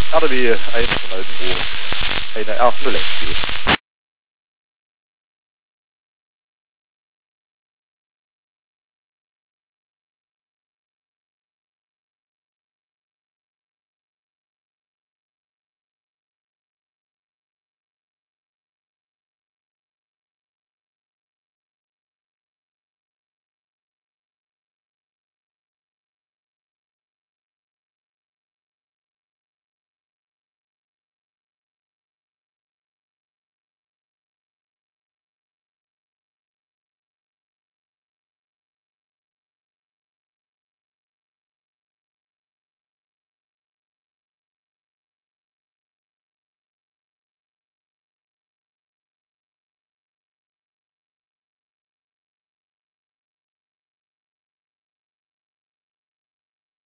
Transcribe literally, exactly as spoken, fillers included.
That'll be uh, aim for an open wall in uh, Alpha Valencia.